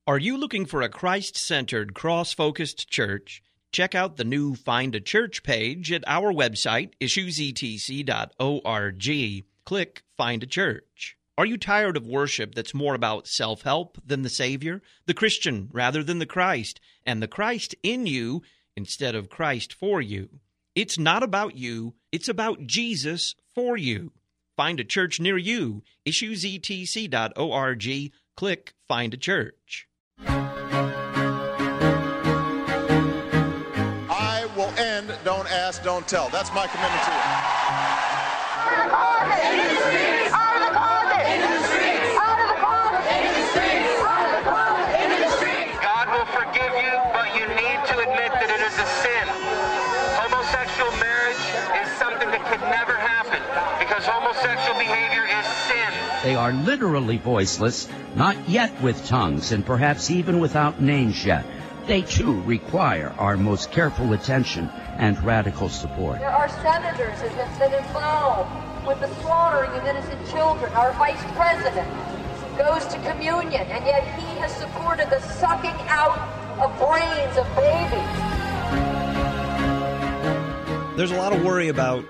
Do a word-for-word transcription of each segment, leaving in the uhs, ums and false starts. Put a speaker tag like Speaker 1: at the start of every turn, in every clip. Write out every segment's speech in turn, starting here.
Speaker 1: Are you looking for a Christ-centered, cross-focused church? Check out the new Find a Church page at our website, issues e t c dot org. Click Find a Church. Are you tired of worship that's more about self-help than the Savior, the Christian rather than the Christ, and the Christ in you instead of Christ for you? It's not about you, it's about Jesus for you. Find a church near you, issues e t c dot org. Click Find a Church.
Speaker 2: I will end, don't ask, don't tell. That's my commitment to you.
Speaker 3: Out of the closet! In the streets! Out of the closet! In the streets! Out of the closet! In the streets! Out of the closet! In the streets!
Speaker 4: God will forgive you, but you need to admit that it is a sin. Homosexual marriage is something that could never happen because homosexual behavior is sin.
Speaker 5: They are literally voiceless, not yet with tongues, and perhaps even without names yet. They, too, require our most careful attention and radical support.
Speaker 3: There are senators that have been involved with the slaughtering of innocent children. Our vice president goes to communion, and yet he has supported the sucking out of brains of babies.
Speaker 1: There's a lot of worry about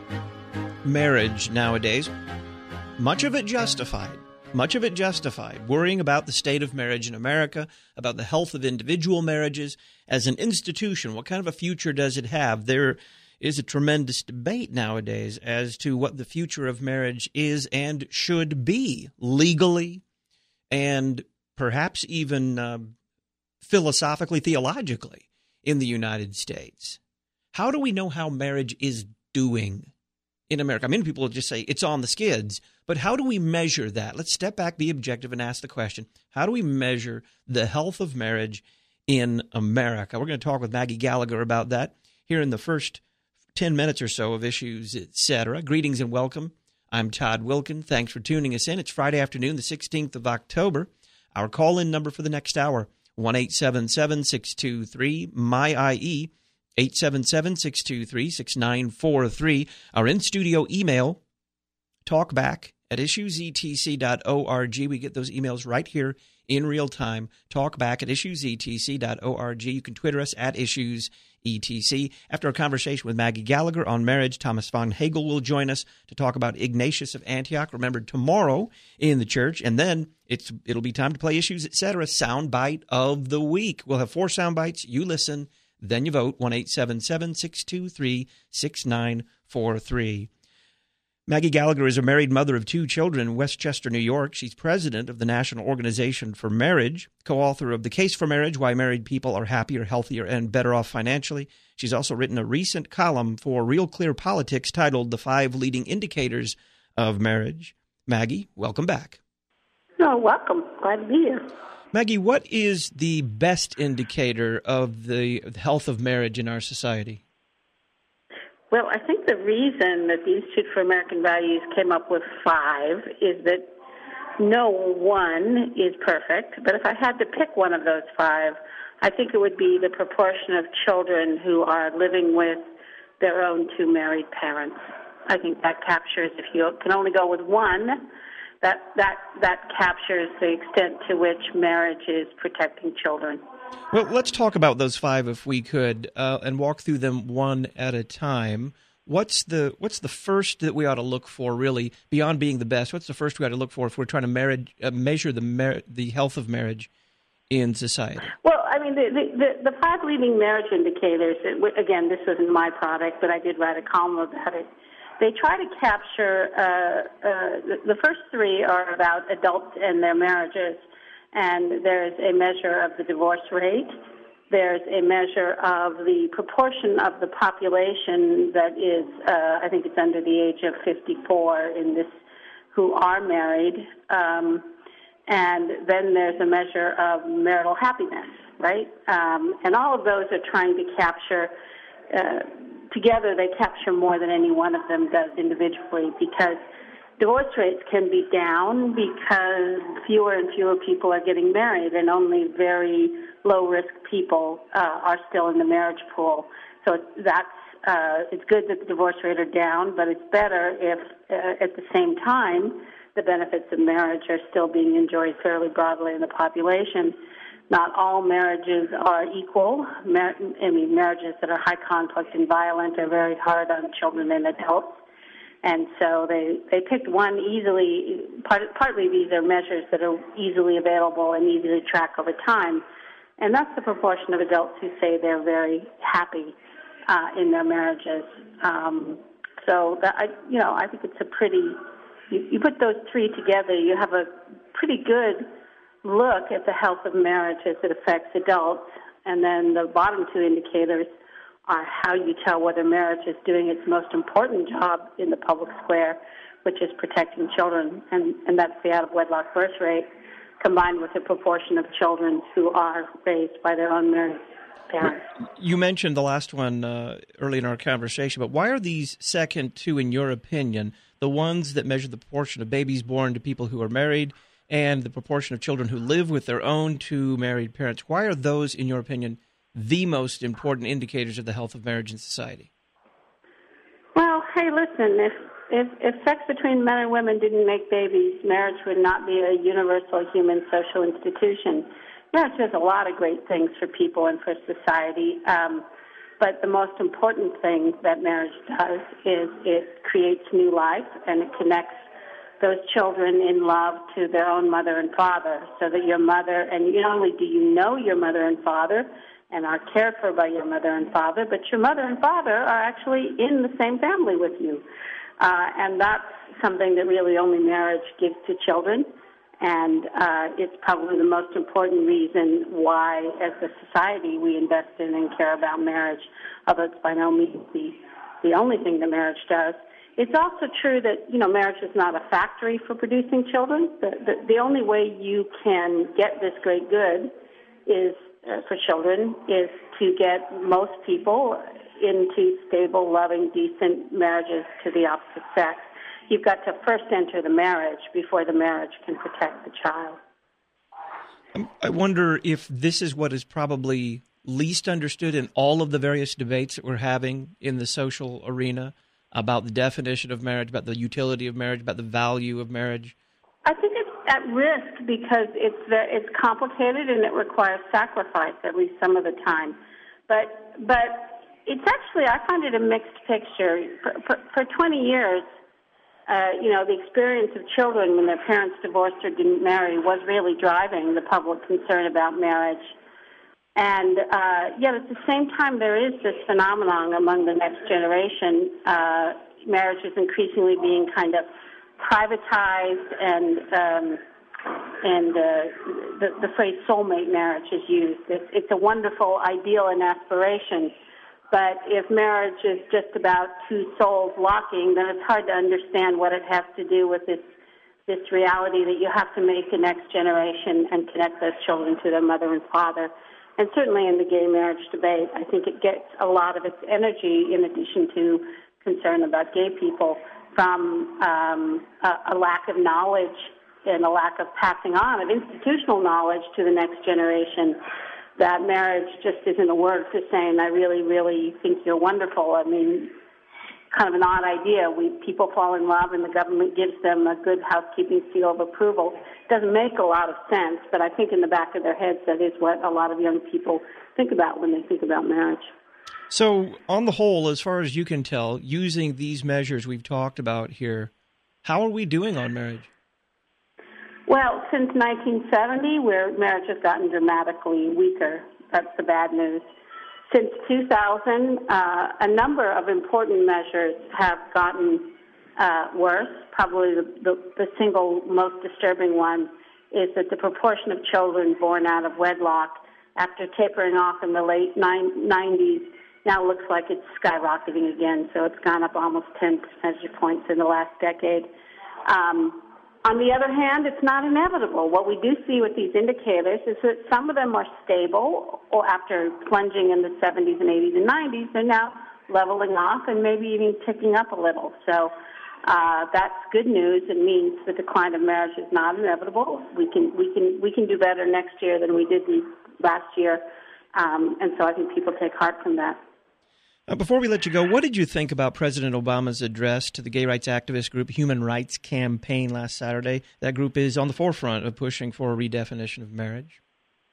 Speaker 1: marriage nowadays. Much of it justified. Much of it justified. Worrying about the state of marriage in America, about the health of individual marriages as an institution. What kind of a future does it have? There is a tremendous debate nowadays as to what the future of marriage is and should be legally and perhaps even uh, philosophically, theologically in the United States. How do we know how marriage is doing in America? I mean, people will just say it's on the skids, but how do we measure that? Let's step back, be objective, and ask the question, how do we measure the health of marriage in America? We're going to talk with Maggie Gallagher about that here in the first ten minutes or so of Issues, et cetera. Greetings and welcome. I'm Todd Wilkin. Thanks for tuning us in. It's Friday afternoon, the sixteenth of October. Our call-in number for the next hour, one eight seven seven, six two three, M Y I E, eight seven seven, six two three, six nine four three. Our in-studio email, talkback at issues e t c dot org. We get those emails right here in real time. Talkback at issues e t c dot org. You can Twitter us at issuesetc. After a conversation with Maggie Gallagher on marriage, Thomas von Hagel will join us to talk about Ignatius of Antioch, remembered tomorrow in the church. And then it's it'll be time to play Issues, et cetera. Soundbite of the week. We'll have four sound bites. You listen. Then you vote, one eight seven seven, six two three, six nine four three. Maggie Gallagher is a married mother of two children in Westchester, New York. She's president of the National Organization for Marriage, co-author of The Case for Marriage, Why Married People Are Happier, Healthier, and Better Off Financially. She's also written a recent column for Real Clear Politics titled The Five Leading Indicators of Marriage. Maggie, welcome back.
Speaker 6: Oh, welcome. Glad to be here.
Speaker 1: Maggie, what is the best indicator of the health of marriage in our society?
Speaker 6: Well, I think the reason that the Institute for American Values came up with five is that no one is perfect, but if I had to pick one of those five, I think it would be the proportion of children who are living with their own two married parents. I think that captures, if you can only go with one, that that that captures the extent to which marriage is protecting children.
Speaker 1: Well, let's talk about those five if we could, uh, and walk through them one at a time. What's the what's the first that we ought to look for, really, beyond being the best? What's the first we ought to look for if we're trying to marriage, uh, measure the mar- the health of marriage in society?
Speaker 6: Well, I mean, the, the, the five leading marriage indicators, again, this isn't my product, but I did write a column about it. They try to capture, uh, uh, the, the first three are about adults and their marriages, and there's a measure of the divorce rate. There's a measure of the proportion of the population that is, uh, I think it's under the age of fifty-four in this, who are married. Um, and then there's a measure of marital happiness, right? Um, and all of those are trying to capture, uh, together they capture more than any one of them does individually, because divorce rates can be down because fewer and fewer people are getting married and only very low-risk people uh, are still in the marriage pool. So that's uh, it's good that the divorce rate are down, but it's better if uh, at the same time the benefits of marriage are still being enjoyed fairly broadly in the population. Not all marriages are equal. Mar- I mean, marriages that are high conflict and violent are very hard on children and adults. And so they, they picked one easily, part, partly these are measures that are easily available and easy to track over time. And that's the proportion of adults who say they're very happy uh, in their marriages. Um, so, that, I, you know, I think it's a pretty, you, you put those three together, you have a pretty good look at the health of marriage as it affects adults. And then the bottom two indicators are how you tell whether marriage is doing its most important job in the public square, which is protecting children, and, and that's the out-of-wedlock birth rate, combined with the proportion of children who are raised by their own married parents.
Speaker 1: You mentioned the last one uh, early in our conversation, but why are these second two, in your opinion, the ones that measure the proportion of babies born to people who are married and the proportion of children who live with their own two married parents, why are those, in your opinion, the most important indicators of the health of marriage in society?
Speaker 6: Well, hey, listen, if, if if sex between men and women didn't make babies, marriage would not be a universal human social institution. Marriage does a lot of great things for people and for society, um, but the most important thing that marriage does is it creates new life, and it connects those children in love to their own mother and father, so that your mother, and not only do you know your mother and father, and are cared for by your mother and father, but your mother and father are actually in the same family with you. Uh, and that's something that really only marriage gives to children. And uh, it's probably the most important reason why, as a society, we invest in and care about marriage, although it's by no means the, the only thing that marriage does. It's also true that, you know, marriage is not a factory for producing children. The, the, the only way you can get this great good is Uh, for children is to get most people into stable, loving, decent marriages to the opposite sex. You've got to first enter the marriage before the marriage can protect the child.
Speaker 1: I wonder if this is what is probably least understood in all of the various debates that we're having in the social arena about the definition of marriage, about the utility of marriage, about the value of marriage.
Speaker 6: I think it's at risk because it's it's complicated and it requires sacrifice, at least some of the time. But but it's actually, I find it a mixed picture. For, for, for twenty years, uh, you know, the experience of children when their parents divorced or didn't marry was really driving the public concern about marriage. And uh, yet at the same time, there is this phenomenon among the next generation. Uh, marriage is increasingly being kind of privatized, and um, and uh, the, the phrase soulmate marriage is used. It's, it's a wonderful ideal and aspiration, but if marriage is just about two souls locking, then it's hard to understand what it has to do with this this reality that you have to make a next generation and connect those children to their mother and father. And certainly in the gay marriage debate, I think it gets a lot of its energy, in addition to concern about gay people, from um, a, a lack of knowledge and a lack of passing on of institutional knowledge to the next generation, that marriage just isn't a word for saying, I really, really think you're wonderful. I mean, kind of an odd idea. We people fall in love and the government gives them a good housekeeping seal of approval. It doesn't make a lot of sense, but I think in the back of their heads that is what a lot of young people think about when they think about marriage.
Speaker 1: So, on the whole, as far as you can tell, using these measures we've talked about here, how are we doing on marriage?
Speaker 6: Well, since nineteen seventy, where marriage has gotten dramatically weaker. That's the bad news. Since two thousand, uh, a number of important measures have gotten uh, worse. Probably the, the, the single most disturbing one is that the proportion of children born out of wedlock, after tapering off in the late nineties, now looks like it's skyrocketing again. So it's gone up almost ten percentage points in the last decade. Um, on the other hand, it's not inevitable. What we do see with these indicators is that some of them are stable, or after plunging in the seventies and eighties and nineties, they're now leveling off and maybe even ticking up a little. So uh, that's good news. It means the decline of marriage is not inevitable. We can we can we can do better next year than we did last year, um, and so I think people take heart from that.
Speaker 1: Uh, before we let you go, what did you think about President Obama's address to the gay rights activist group Human Rights Campaign last Saturday? That group is on the forefront of pushing for a redefinition of marriage.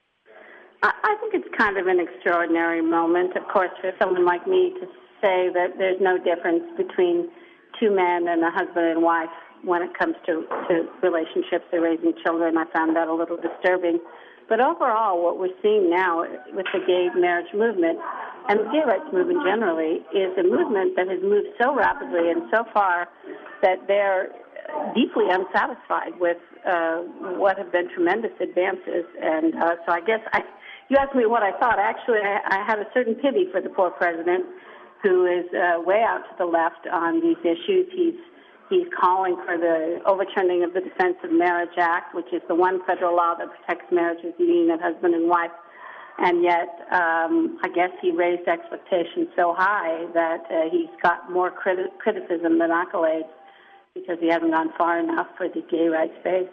Speaker 6: I, I think it's kind of an extraordinary moment, of course, for someone like me to say that there's no difference between two men and a husband and wife when it comes to, to relationships or raising children. I found that a little disturbing. But overall, what we're seeing now with the gay marriage movement and the gay rights movement generally is a movement that has moved so rapidly and so far that they're deeply unsatisfied with uh, what have been tremendous advances. And uh, so I guess I, you asked me what I thought. Actually, I, I had a certain pity for the poor president, who is uh, way out to the left on these issues. He's He's calling for the overturning of the Defense of Marriage Act, which is the one federal law that protects marriage as a union of husband and wife. And yet, um, I guess he raised expectations so high that uh, he's got more criti- criticism than accolades because he hasn't gone far enough for the gay rights space.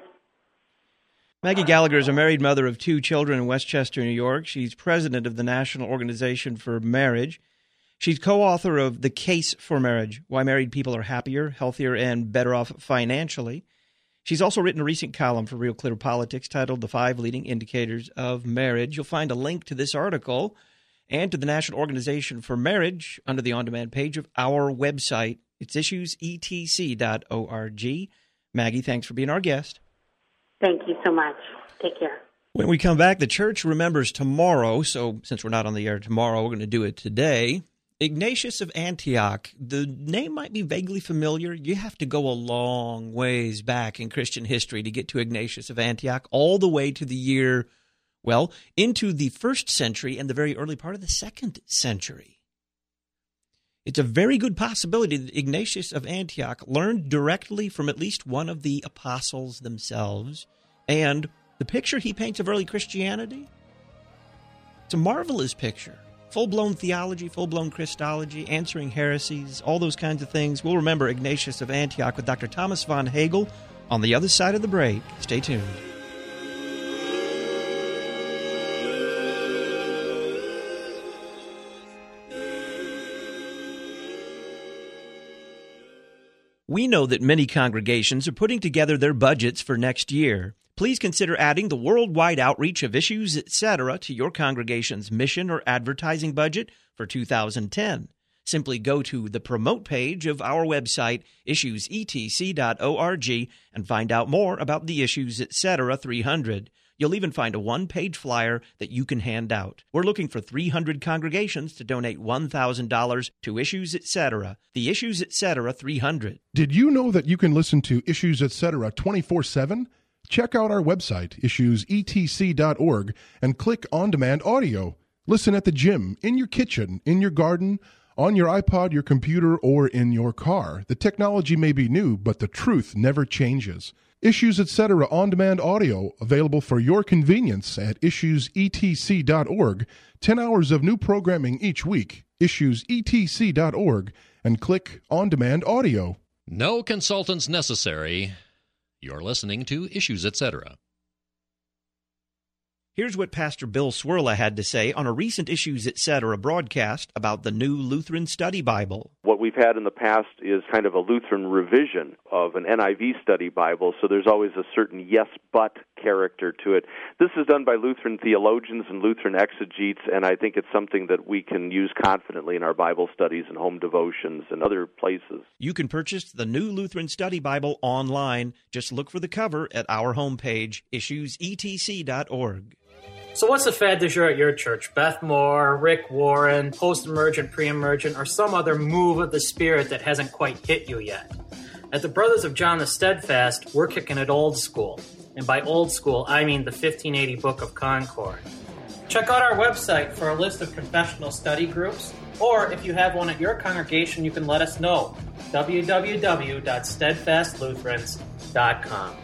Speaker 1: Maggie Gallagher is a married mother of two children in Westchester, New York. She's president of the National Organization for Marriage. She's co-author of The Case for Marriage, Why Married People Are Happier, Healthier, and Better Off Financially. She's also written a recent column for Real Clear Politics titled The Five Leading Indicators of Marriage. You'll find a link to this article and to the National Organization for Marriage under the on-demand page of our website. It's issues e t c dot org. Maggie, thanks for being our guest.
Speaker 6: Thank you so much. Take care.
Speaker 1: When we come back, the church remembers tomorrow, so since we're not on the air tomorrow, we're going to do it today. Ignatius of Antioch, the name might be vaguely familiar. You have to go a long ways back in Christian history to get to Ignatius of Antioch, all the way to the year, well, into the first century and the very early part of the second century. It's a very good possibility that Ignatius of Antioch learned directly from at least one of the apostles themselves, and the picture he paints of early Christianity, it's a marvelous picture. Full-blown theology, full-blown Christology, answering heresies, all those kinds of things. We'll remember Ignatius of Antioch with Doctor Thomas von Hagel on the other side of the break. Stay tuned. We know that many congregations are putting together their budgets for next year. Please consider adding the worldwide outreach of Issues, et cetera to your congregation's mission or advertising budget for two thousand ten. Simply go to the promote page of our website, issues e t c dot org, and find out more about the Issues, et cetera three hundred. You'll even find a one-page flyer that you can hand out. We're looking for three hundred congregations to donate one thousand dollars to Issues, et cetera. The Issues, et cetera three hundred.
Speaker 7: Did you know that you can listen to Issues, et cetera twenty-four seven? Check out our website, issues e t c dot org, and click On Demand Audio. Listen at the gym, in your kitchen, in your garden, on your iPod, your computer, or in your car. The technology may be new, but the truth never changes. Issues, et cetera On Demand Audio, available for your convenience at issues e t c dot org. Ten hours of new programming each week. issues e t c dot org, and click On Demand Audio.
Speaker 8: No consultants necessary. You're listening to Issues, et cetera.
Speaker 1: Here's what Pastor Bill Swirla had to say on a recent Issues, et cetera broadcast about the new Lutheran Study Bible.
Speaker 9: What we've had in the past is kind of a Lutheran revision of an N I V Study Bible, so there's always a certain yes-but character to it. This is done by Lutheran theologians and Lutheran exegetes, and I think it's something that we can use confidently in our Bible studies and home devotions and other places.
Speaker 1: You can purchase the new Lutheran Study Bible online. Just look for the cover at our homepage, issues e t c dot org.
Speaker 10: So what's the fad du jour at your church? Beth Moore, Rick Warren, post-emergent, pre-emergent, or some other move of the Spirit that hasn't quite hit you yet? At the Brothers of John the Steadfast, we're kicking it old school. And by old school, I mean the fifteen eighty Book of Concord. Check out our website for a list of confessional study groups, or if you have one at your congregation, you can let us know. w w w dot steadfast lutherans dot com.